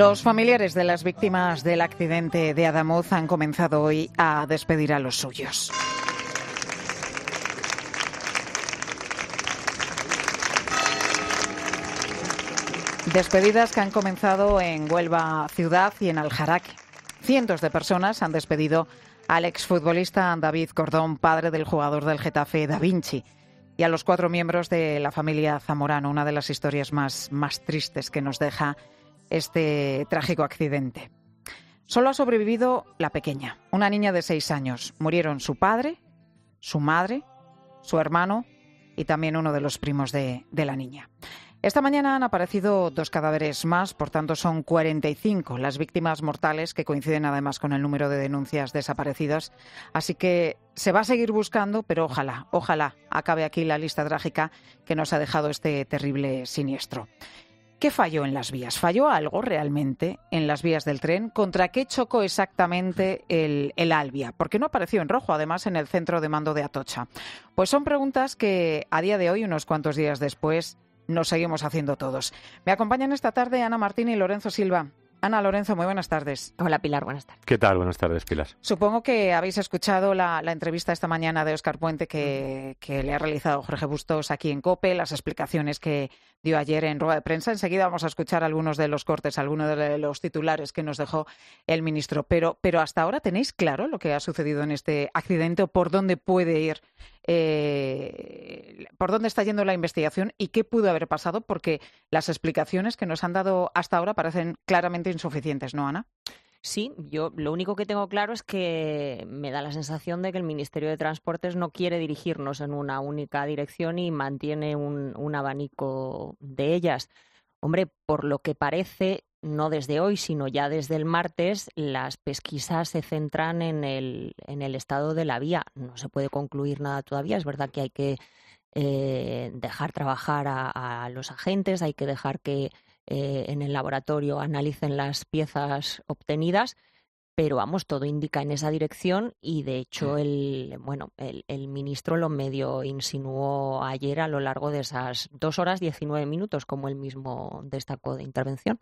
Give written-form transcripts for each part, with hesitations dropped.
Los familiares de las víctimas del accidente de Adamuz han comenzado hoy a despedir a los suyos. Despedidas que han comenzado en Huelva ciudad y en Aljaraque. Cientos de personas han despedido al exfutbolista David Cordón, padre del jugador del Getafe Da Vinci, y a los 4 miembros de la familia Zamorano, una de las historias más tristes que nos deja este trágico accidente. Solo ha sobrevivido la pequeña, una niña de 6 años. Murieron su padre, su madre, su hermano y también uno de los primos de la niña. Esta mañana han aparecido 2 cadáveres más, por tanto son 45 las víctimas mortales, que coinciden además con el número de denuncias desaparecidas. Así que se va a seguir buscando, pero ojalá acabe aquí la lista trágica que nos ha dejado este terrible siniestro. ¿Qué falló en las vías? ¿Falló algo realmente en las vías del tren? ¿Contra qué chocó exactamente el Albia? ¿Por qué no apareció en rojo, además, en el centro de mando de Atocha? Pues son preguntas que a día de hoy, unos cuantos días después, nos seguimos haciendo todos. Me acompañan esta tarde Ana Martín y Lorenzo Silva. Ana, Lorenzo, muy buenas tardes. Hola, Pilar, buenas tardes. ¿Qué tal? Buenas tardes, Pilar. Supongo que habéis escuchado la entrevista esta mañana de Óscar Puente que le ha realizado Jorge Bustos aquí en COPE, las explicaciones que dio ayer en rueda de prensa. Enseguida vamos a escuchar algunos de los cortes, algunos de los titulares que nos dejó el ministro. Pero hasta ahora, ¿tenéis claro lo que ha sucedido en este accidente o por dónde puede ir, por dónde está yendo la investigación y qué pudo haber pasado? Porque las explicaciones que nos han dado hasta ahora parecen claramente insuficientes, ¿no, Ana? Sí, yo lo único que tengo claro es que me da la sensación de que el Ministerio de Transportes no quiere dirigirnos en una única dirección y mantiene un abanico de ellas. Hombre, por lo que parece, no desde hoy, sino ya desde el martes, las pesquisas se centran en el estado de la vía. No se puede concluir nada todavía. Es verdad que hay que dejar trabajar a los agentes, hay que dejar que en el laboratorio analicen las piezas obtenidas, pero vamos, todo indica en esa dirección y de hecho el ministro lo medio insinuó ayer a lo largo de esas 2 horas 19 minutos, como él mismo destacó de intervención.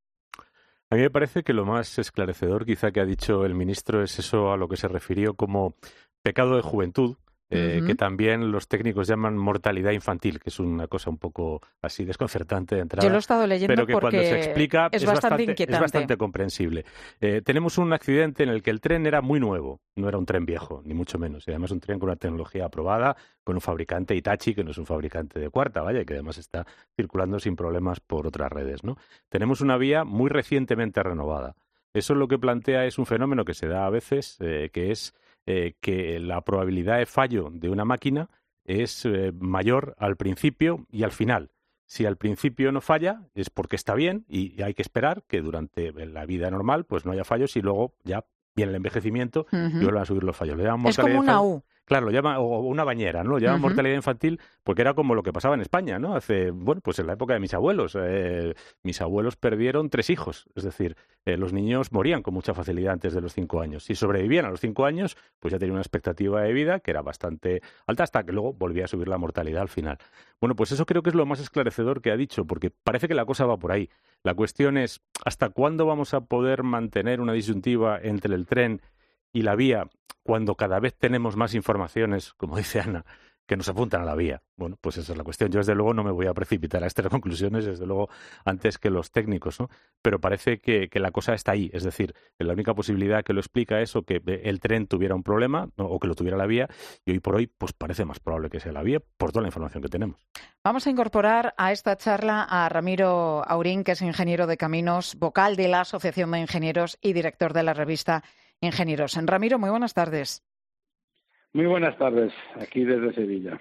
A mí me parece que lo más esclarecedor quizá que ha dicho el ministro es eso a lo que se refirió como pecado de juventud, que también los técnicos llaman mortalidad infantil, que es una cosa un poco así desconcertante de entrada. Yo lo he estado leyendo pero que porque cuando se explica es bastante inquietante. Es bastante comprensible. Tenemos un accidente en el que el tren era muy nuevo, no era un tren viejo, ni mucho menos. Y además un tren con una tecnología aprobada, con un fabricante Hitachi, que no es un fabricante de cuarta, vaya, y que además está circulando sin problemas por otras redes, ¿no? Tenemos una vía muy recientemente renovada. Eso lo que plantea es un fenómeno que se da a veces, que es que la probabilidad de fallo de una máquina es mayor al principio y al final. Si al principio no falla es porque está bien y hay que esperar que durante la vida normal pues no haya fallos y luego ya viene el envejecimiento y vuelven a subir los fallos. Es como una U. Claro, lo llaman, o una bañera, ¿no? Lo llaman mortalidad infantil porque era como lo que pasaba en España, ¿no? Pues en la época de mis abuelos. Mis abuelos perdieron 3 hijos. Es decir, los niños morían con mucha facilidad antes de los 5 años. Si sobrevivían a los 5 años, pues ya tenían una expectativa de vida que era bastante alta hasta que luego volvía a subir la mortalidad al final. Bueno, pues eso creo que es lo más esclarecedor que ha dicho, porque parece que la cosa va por ahí. La cuestión es, ¿hasta cuándo vamos a poder mantener una disyuntiva entre el tren y la vía cuando cada vez tenemos más informaciones, como dice Ana, que nos apuntan a la vía? Bueno, pues esa es la cuestión. Yo, desde luego, no me voy a precipitar a estas conclusiones, desde luego, antes que los técnicos, ¿no? Pero parece que la cosa está ahí. Es decir, la única posibilidad que lo explica es o que el tren tuviera un problema, ¿no? O que lo tuviera la vía, y hoy por hoy pues parece más probable que sea la vía por toda la información que tenemos. Vamos a incorporar a esta charla a Ramiro Aurín, que es ingeniero de caminos, vocal de la Asociación de Ingenieros y director de la revista Ingenieros. Ramiro, muy buenas tardes. Muy buenas tardes, aquí desde Sevilla.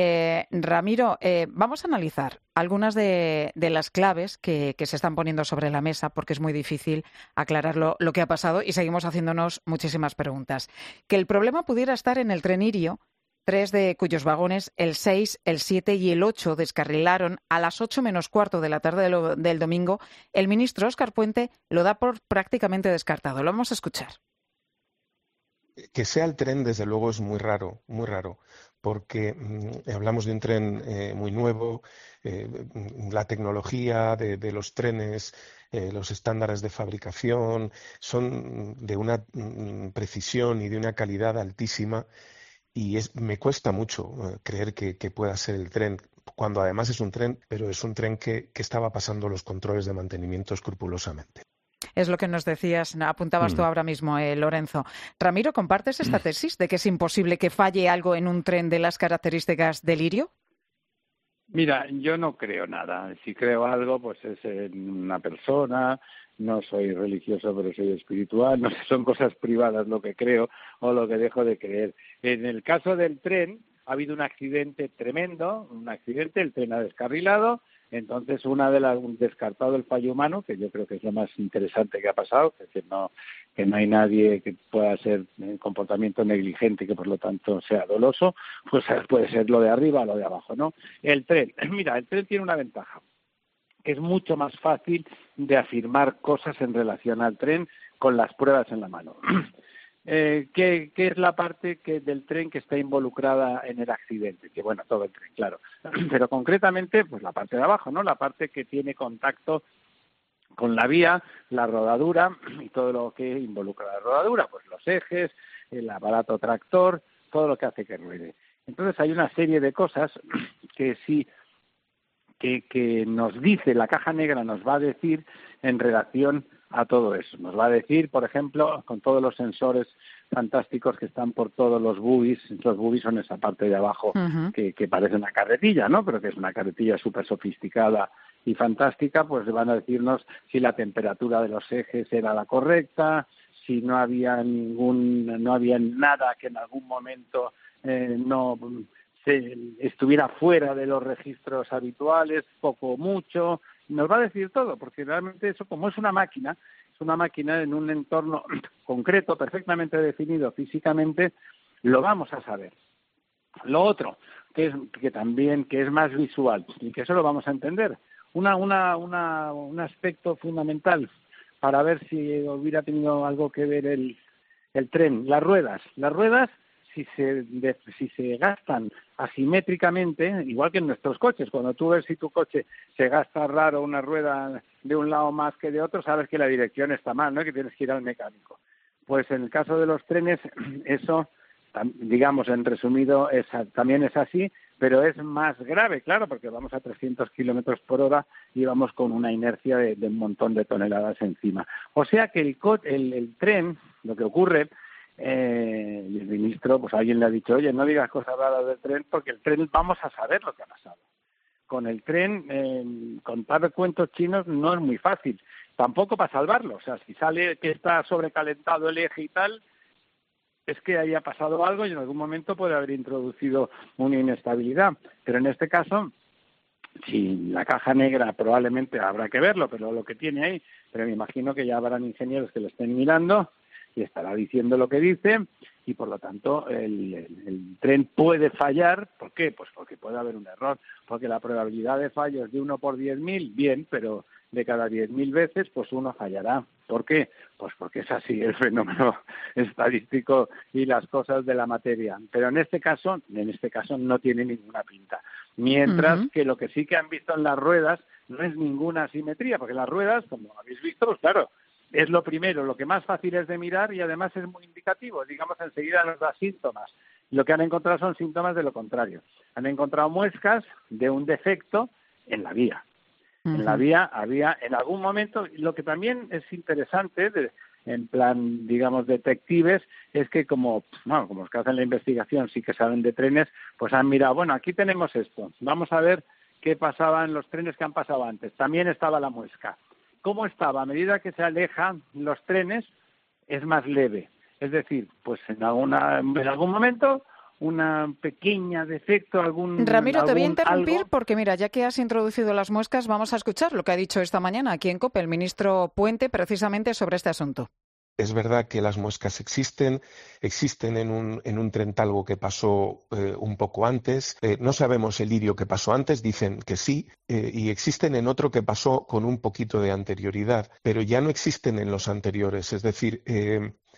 Ramiro, vamos a analizar algunas de las claves que se están poniendo sobre la mesa, porque es muy difícil aclarar lo que ha pasado y seguimos haciéndonos muchísimas preguntas. Que el problema pudiera estar en el tren Irio, 3 de cuyos vagones, el 6, el 7 y el 8, descarrilaron a las 8 menos cuarto de la tarde del domingo, el ministro Óscar Puente lo da por prácticamente descartado. Lo vamos a escuchar. Que sea el tren, desde luego, es muy raro, porque hablamos de un tren muy nuevo, la tecnología de los trenes, los estándares de fabricación son de una precisión y de una calidad altísima, y me cuesta mucho creer que pueda ser el tren, cuando además es un tren, pero es un tren que estaba pasando los controles de mantenimiento escrupulosamente. Es lo que nos decías, apuntabas tú ahora mismo, Lorenzo. Ramiro, ¿compartes esta tesis de que es imposible que falle algo en un tren de las características del Lirio? Mira, yo no creo nada. Si creo algo, pues es en una persona. No soy religioso, pero soy espiritual. No sé, son cosas privadas lo que creo o lo que dejo de creer. En el caso del tren, ha habido un accidente tremendo, el tren ha descarrilado. Entonces, descartado el fallo humano, que yo creo que es lo más interesante que ha pasado, que no hay nadie que pueda ser comportamiento negligente y que por lo tanto sea doloso, pues puede ser lo de arriba o lo de abajo, ¿no? El tren, mira, el tren tiene una ventaja, que es mucho más fácil de afirmar cosas en relación al tren con las pruebas en la mano. ¿Qué es la parte del tren que está involucrada en el accidente? Que bueno, todo el tren, claro. Pero concretamente, pues la parte de abajo, ¿no? La parte que tiene contacto con la vía, la rodadura y todo lo que involucra la rodadura, pues los ejes, el aparato tractor, todo lo que hace que ruede. Entonces hay una serie de cosas que sí que nos dice, la caja negra nos va a decir en relación a todo eso. Nos va a decir, por ejemplo, con todos los sensores fantásticos que están por todos los buoys son esa parte de abajo que parece una carretilla, ¿no? Pero que es una carretilla súper sofisticada y fantástica, pues van a decirnos si la temperatura de los ejes era la correcta, si no había nada que en algún momento no estuviera fuera de los registros habituales, poco o mucho. Nos va a decir todo, porque realmente eso, como es una máquina en un entorno concreto, perfectamente definido físicamente, lo vamos a saber. Lo otro, que es más visual, y que eso lo vamos a entender, un aspecto fundamental para ver si hubiera tenido algo que ver el tren, las ruedas. Las ruedas, si se gastan asimétricamente, igual que en nuestros coches, cuando tú ves si tu coche se gasta raro una rueda de un lado más que de otro, sabes que la dirección está mal, ¿no? Que tienes que ir al mecánico. Pues en el caso de los trenes, eso, digamos, en resumido, también es así, pero es más grave, claro, porque vamos a 300 kilómetros por hora y vamos con una inercia de un montón de toneladas encima. O sea que el tren, lo que ocurre, el ministro, pues alguien le ha dicho, oye, no digas cosas raras del tren, porque el tren vamos a saber lo que ha pasado. Con el tren, contar cuentos chinos no es muy fácil, tampoco para salvarlo. O sea, si sale que está sobrecalentado el eje y tal, es que haya pasado algo y en algún momento puede haber introducido una inestabilidad. Pero en este caso, si la caja negra probablemente habrá que verlo, pero lo que tiene ahí, pero me imagino que ya habrán ingenieros que lo estén mirando y estará diciendo lo que dice, y por lo tanto el tren puede fallar. ¿Por qué? Pues porque puede haber un error, porque la probabilidad de fallo es de 1 por 10.000, bien, pero de cada 10.000 veces, pues uno fallará. ¿Por qué? Pues porque es así el fenómeno estadístico y las cosas de la materia. Pero en este caso no tiene ninguna pinta. Mientras que lo que sí que han visto en las ruedas no es ninguna asimetría, porque las ruedas, como habéis visto, pues claro, es lo primero, lo que más fácil es de mirar y además es muy indicativo. Digamos, enseguida nos da síntomas. Lo que han encontrado son síntomas de lo contrario. Han encontrado muescas de un defecto en la vía. En la vía había en algún momento, lo que también es interesante, en plan, digamos, detectives, es que como los que hacen la investigación sí que saben de trenes, pues han mirado, bueno, aquí tenemos esto, vamos a ver qué pasaba en los trenes que han pasado antes. También estaba la muesca. ¿Cómo estaba? A medida que se alejan los trenes, es más leve. Es decir, pues en algún momento, una pequeña defecto, Ramiro, te voy a interrumpir porque, mira, ya que has introducido las muescas, vamos a escuchar lo que ha dicho esta mañana aquí en COPE el ministro Puente precisamente sobre este asunto. Es verdad que las muescas existen en un tren Talgo que pasó un poco antes. No sabemos el Lirio que pasó antes, dicen que sí, y existen en otro que pasó con un poquito de anterioridad, pero ya no existen en los anteriores. Es decir,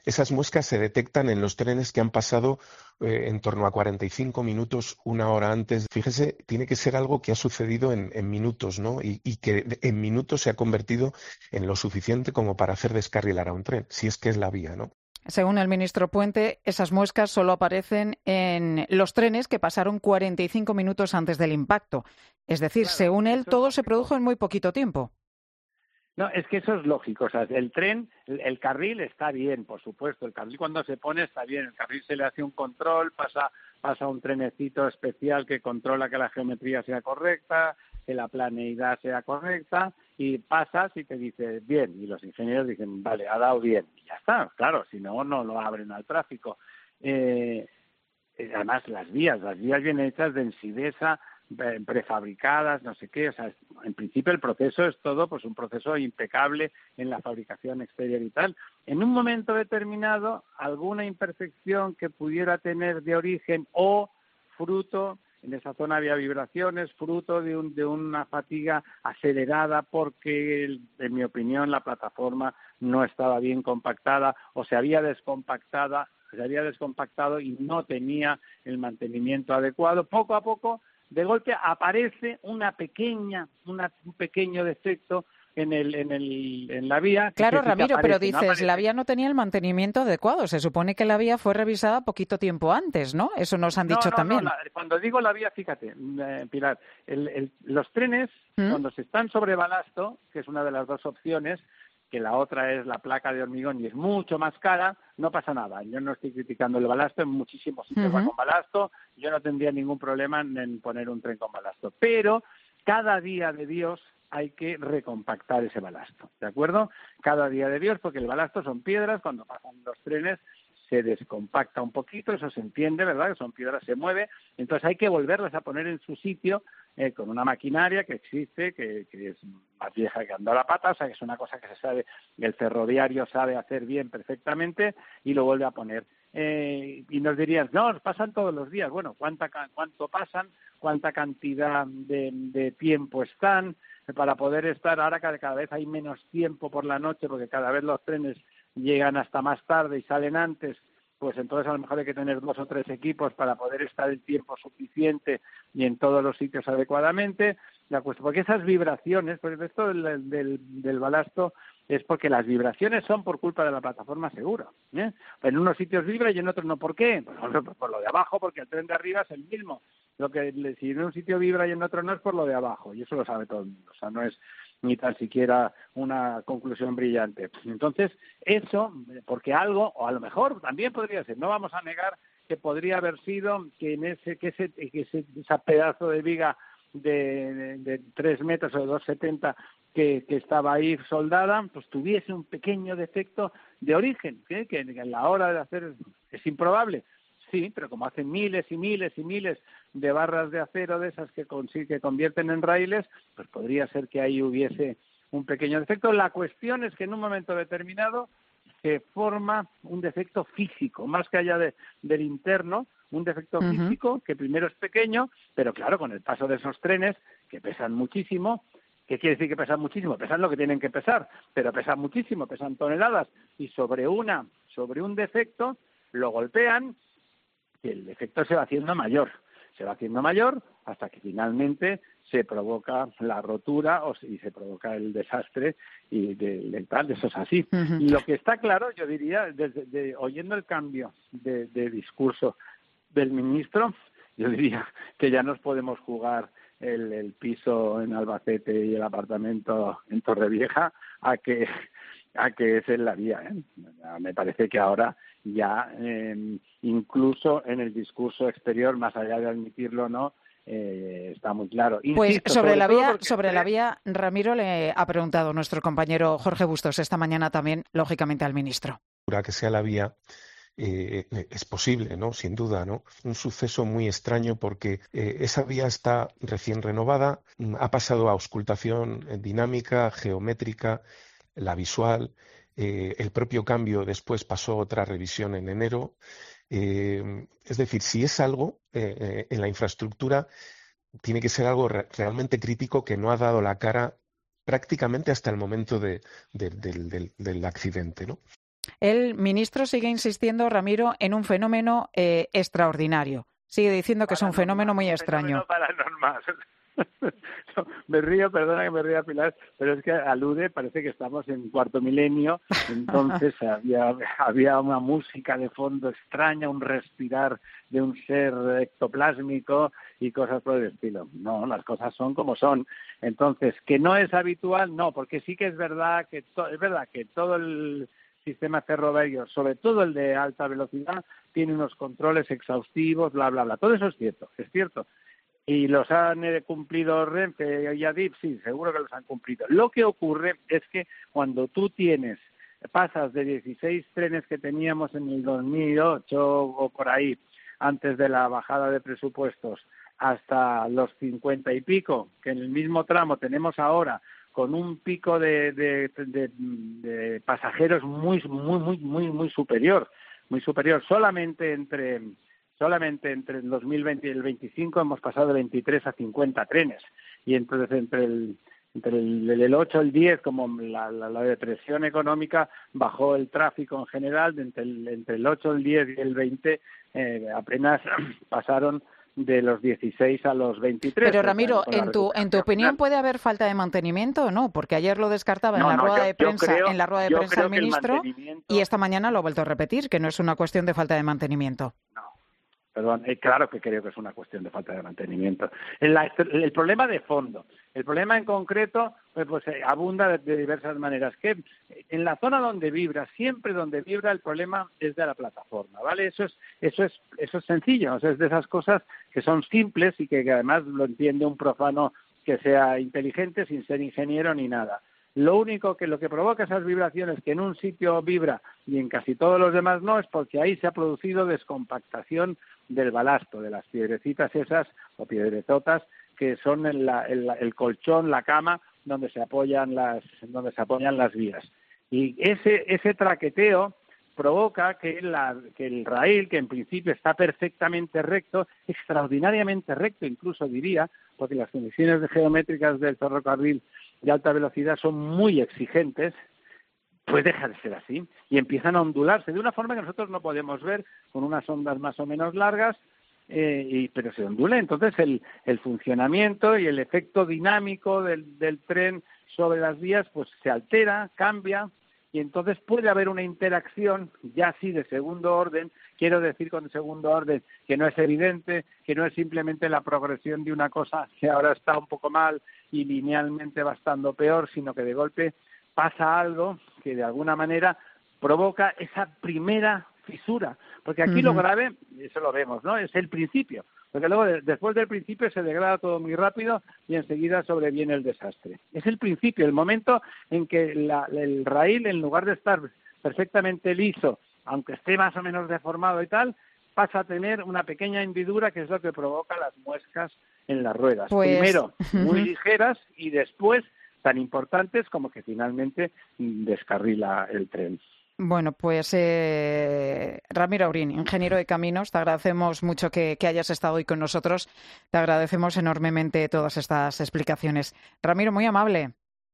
Esas muescas se detectan en los trenes que han pasado en torno a 45 minutos, una hora antes. Fíjese, tiene que ser algo que ha sucedido en minutos, ¿no? Y que en minutos se ha convertido en lo suficiente como para hacer descarrilar a un tren, si es que es la vía, ¿no? Según el ministro Puente, esas muescas solo aparecen en los trenes que pasaron 45 minutos antes del impacto. Es decir, Claro, según él, eso es todo se lógico. produjo en muy poquito tiempo. No, es que eso es lógico. O sea, el tren, el carril está bien, por supuesto. El carril cuando se pone está bien. El carril se le hace un control, pasa un trenecito especial que controla que la geometría sea correcta, que la planeidad sea correcta, y pasas y te dice bien. Y los ingenieros dicen, vale, ha dado bien. Y ya está. Claro, si no, no lo abren al tráfico. Además, las vías vienen hechas de ensidesa, prefabricadas, no sé qué, o sea, en principio el proceso es todo pues un proceso impecable en la fabricación exterior y tal. En un momento determinado, alguna imperfección que pudiera tener de origen o fruto, en esa zona había vibraciones, fruto de una fatiga acelerada porque, en mi opinión, la plataforma no estaba bien compactada o se había descompactado y no tenía el mantenimiento adecuado. Poco a poco, de golpe, aparece un pequeño defecto en la vía. Claro, Que sí que Ramiro, pero aparece, no dices, la aparece. vía no tenía el mantenimiento adecuado. Se supone que la vía fue revisada poquito tiempo antes, ¿no? Eso nos han dicho también. Cuando digo la vía, fíjate, Pilar, los trenes, cuando se están sobre balasto, que es una de las dos opciones, que la otra es la placa de hormigón y es mucho más cara, no pasa nada. Yo no estoy criticando el balasto, en muchísimos sitios va con balasto, yo no tendría ningún problema en poner un tren con balasto. Pero cada día de Dios hay que recompactar ese balasto, ¿de acuerdo? Cada día de Dios, porque el balasto son piedras, cuando pasan los trenes se descompacta un poquito, eso se entiende, ¿verdad? Que son piedras, se mueve, entonces hay que volverlas a poner en su sitio con una maquinaria que existe, que es más vieja que andar a pata, o sea, que es una cosa que se sabe, el ferroviario sabe hacer bien perfectamente y lo vuelve a poner. Y nos dirías, no, pasan todos los días. Bueno, ¿cuánto pasan? ¿Cuánta cantidad de tiempo están? Para poder estar, ahora cada vez hay menos tiempo por la noche, porque cada vez los trenes llegan hasta más tarde y salen antes, pues entonces a lo mejor hay que tener 2 o 3 equipos para poder estar el tiempo suficiente y en todos los sitios adecuadamente. Porque esas vibraciones, pues esto del balasto es porque las vibraciones son por culpa de la plataforma seguro. En unos sitios vibra y en otros no. ¿Por qué? Pues por lo de abajo, porque el tren de arriba es el mismo. Si en un sitio vibra y en otro no, es por lo de abajo, y eso lo sabe todo el mundo. O sea, no es ni tan siquiera una conclusión brillante. Entonces, eso, porque algo, o a lo mejor también podría ser, no vamos a negar que podría haber sido que ese pedazo de viga de 3 metros o de 2,70 que estaba ahí soldada, pues tuviese un pequeño defecto de origen, que en la hora de hacer es improbable. Sí, pero como hacen miles y miles y miles de barras de acero de esas que convierten en raíles, pues podría ser que ahí hubiese un pequeño defecto. La cuestión es que en un momento determinado se forma un defecto físico, más que allá del interno, un defecto físico que primero es pequeño, pero claro, con el paso de esos trenes que pesan muchísimo. ¿Qué quiere decir que pesan muchísimo? Pesan lo que tienen que pesar, pero pesan muchísimo, pesan toneladas, y sobre un defecto lo golpean y el defecto se va haciendo mayor hasta que finalmente se provoca la rotura y se provoca el desastre y del tal, eso es así. Y lo que está claro, yo diría, oyendo el cambio de discurso del ministro, yo diría que ya nos podemos jugar el piso en Albacete y el apartamento en Torrevieja a que es en la vía. Me parece que ahora ya incluso en el discurso exterior, más allá de admitirlo o no, está muy claro. Pues sobre la vía, Ramiro, le ha preguntado nuestro compañero Jorge Bustos esta mañana también, lógicamente, al ministro. Que sea la vía es posible, ¿no? Sin duda, ¿no? Un suceso muy extraño porque esa vía está recién renovada, ha pasado a auscultación dinámica, geométrica, la visual, el propio cambio después pasó otra revisión en enero. Es decir, si es algo en la infraestructura, tiene que ser algo realmente crítico que no ha dado la cara prácticamente hasta el momento del accidente, ¿no? El ministro sigue insistiendo, Ramiro, en un fenómeno extraordinario. Sigue diciendo que es un fenómeno muy extraño. Paranormal. No, me río, perdona que me ría, Pilar, pero es que alude, parece que estamos en cuarto milenio, entonces había una música de fondo extraña, un respirar de un ser ectoplásmico y cosas por el estilo. No, las cosas son como son. Entonces, que no es habitual, no, porque sí que es verdad que todo el sistema ferroviario, sobre todo el de alta velocidad, tiene unos controles exhaustivos, bla, bla, bla. Todo eso es cierto. ¿Y los han cumplido Renfe y Adif? Sí, seguro que los han cumplido. Lo que ocurre es que cuando tú pasas de 16 trenes que teníamos en el 2008 o por ahí, antes de la bajada de presupuestos, hasta los 50 y pico, que en el mismo tramo tenemos ahora, con un pico de pasajeros muy superior, solamente entre el 2020 y el 25 hemos pasado de 23 a 50 trenes. Y entonces entre el 8 y el 10, como la depresión económica, bajó el tráfico en general. Entre el 8, el 10 y el 20 apenas pasaron de los 16 a los 23. Pero Ramiro, en tu opinión, ¿puede haber falta de mantenimiento o no? Porque ayer lo descartaba en la rueda de prensa el ministro, y esta mañana lo ha vuelto a repetir, que no es una cuestión de falta de mantenimiento. No. Perdón, claro que creo que es una cuestión de falta de mantenimiento. El problema de fondo, el problema en concreto, pues abunda de diversas maneras. Que en la zona donde vibra, siempre donde vibra, el problema es de la plataforma, ¿vale? Eso es sencillo, o sea, es de esas cosas que son simples y que además lo entiende un profano que sea inteligente sin ser ingeniero ni nada. Lo que provoca esas vibraciones, que en un sitio vibra y en casi todos los demás no, es porque ahí se ha producido descompactación del balasto, de las piedrecitas esas o piedrezotas que son el colchón, la cama donde se apoyan las vías. Y ese traqueteo provoca que el raíl, que en principio está perfectamente recto, extraordinariamente recto incluso diría, porque las condiciones geométricas del ferrocarril de alta velocidad son muy exigentes, pues deja de ser así y empiezan a ondularse de una forma que nosotros no podemos ver con unas ondas más o menos largas, pero se ondula. Entonces el funcionamiento y el efecto dinámico del tren sobre las vías pues se altera, cambia, y entonces puede haber una interacción ya sí de segundo orden. Quiero decir con segundo orden que no es evidente, que no es simplemente la progresión de una cosa que ahora está un poco mal y linealmente va estando peor, sino que de golpe pasa algo que de alguna manera provoca esa primera fisura. Porque aquí lo grave, eso lo vemos, ¿no? Es el principio. Porque luego, después del principio, se degrada todo muy rápido y enseguida sobreviene el desastre. Es el principio, el momento en que el raíl, en lugar de estar perfectamente liso, aunque esté más o menos deformado y tal, pasa a tener una pequeña hendidura, que es lo que provoca las muescas en las ruedas. Pues... Primero, muy ligeras, y después tan importantes como que finalmente descarrila el tren. Bueno, pues Ramiro Aurín, ingeniero de caminos, te agradecemos mucho que hayas estado hoy con nosotros. Te agradecemos enormemente todas estas explicaciones. Ramiro, muy amable.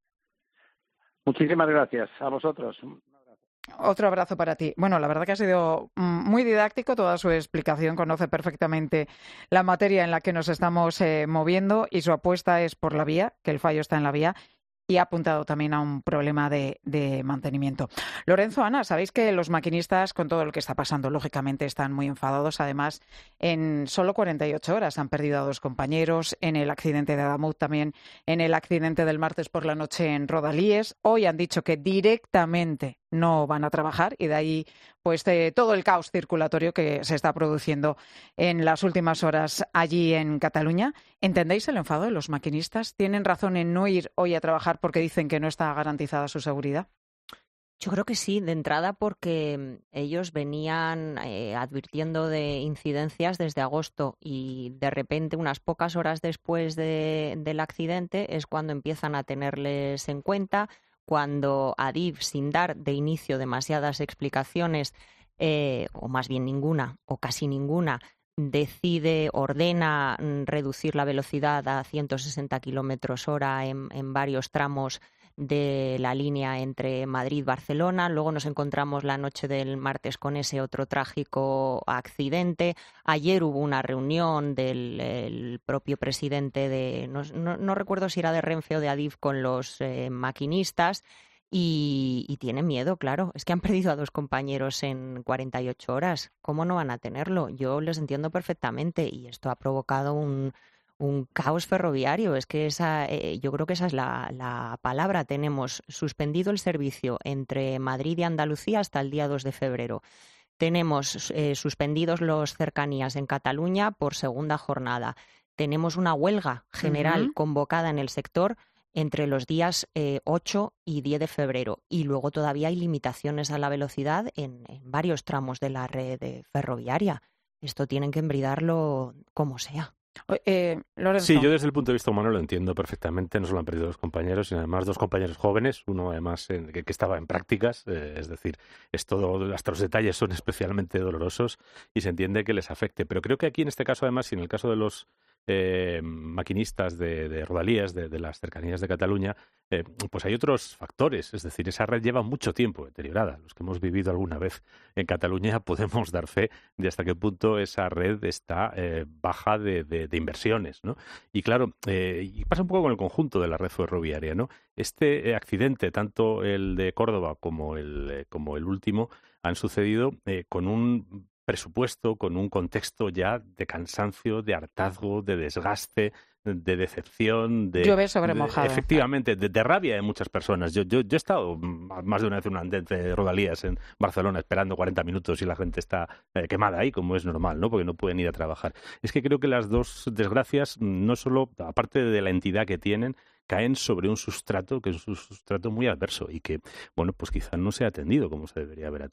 Muchísimas gracias. A vosotros. Otro abrazo para ti. Bueno, la verdad que ha sido muy didáctico toda su explicación. Conoce perfectamente la materia en la que nos estamos moviendo, y su apuesta es por la vía, que el fallo está en la vía. Y ha apuntado también a un problema de mantenimiento. Lorenzo, Ana, sabéis que los maquinistas, con todo lo que está pasando, lógicamente están muy enfadados. Además, en solo 48 horas han perdido a 2 compañeros, en el accidente de Adamuz, también en el accidente del martes por la noche en Rodalíes. Hoy han dicho que directamente no van a trabajar, y de ahí pues todo el caos circulatorio que se está produciendo en las últimas horas allí en Cataluña. ¿Entendéis el enfado de los maquinistas? ¿Tienen razón en no ir hoy a trabajar porque dicen que no está garantizada su seguridad? Yo creo que sí, de entrada, porque ellos venían advirtiendo de incidencias desde agosto, y de repente, unas pocas horas después del accidente, es cuando empiezan a tenerles en cuenta, cuando Adif, sin dar de inicio demasiadas explicaciones, o más bien ninguna, o casi ninguna, ordena reducir la velocidad a 160 kilómetros hora en varios tramos de la línea entre Madrid y Barcelona. Luego nos encontramos la noche del martes con ese otro trágico accidente. Ayer hubo una reunión del propio presidente de, no recuerdo si era de Renfe o de Adif, con los maquinistas. Y tienen miedo, claro. Es que han perdido a 2 compañeros en 48 horas. ¿Cómo no van a tenerlo? Yo les entiendo perfectamente y esto ha provocado un caos ferroviario. Es que yo creo que esa es la palabra. Tenemos suspendido el servicio entre Madrid y Andalucía hasta el día 2 de febrero. Tenemos suspendidos los cercanías en Cataluña por segunda jornada. Tenemos una huelga general convocada en el sector entre los días 8 y 10 de febrero. Y luego todavía hay limitaciones a la velocidad en varios tramos de la red ferroviaria. Esto tienen que embridarlo como sea. Lorenzo. Sí, yo desde el punto de vista humano lo entiendo perfectamente. No solo han perdido 2 compañeros, sino además 2 compañeros jóvenes, uno además que estaba en prácticas, es decir, hasta los detalles son especialmente dolorosos y se entiende que les afecte. Pero creo que aquí en este caso además, y en el caso de los maquinistas de rodalías de las cercanías de Cataluña, pues hay otros factores. Es decir, esa red lleva mucho tiempo deteriorada. Los que hemos vivido alguna vez en Cataluña podemos dar fe de hasta qué punto esa red está baja de inversiones, ¿no? Y claro, y pasa un poco con el conjunto de la red ferroviaria, ¿no? Este accidente, tanto el de Córdoba como el último, han sucedido con un presupuesto, con un contexto ya de cansancio, de hartazgo, de desgaste, de decepción, llueve sobre mojado. Efectivamente, de rabia de muchas personas. Yo he estado más de una vez en un andén de rodalías en Barcelona esperando 40 minutos y la gente está quemada ahí, como es normal, ¿no? Porque no pueden ir a trabajar. Es que creo que las 2 desgracias, no solo, aparte de la entidad que tienen, caen sobre un sustrato que es un sustrato muy adverso y que, bueno, pues quizás no se ha atendido como se debería haber atendido.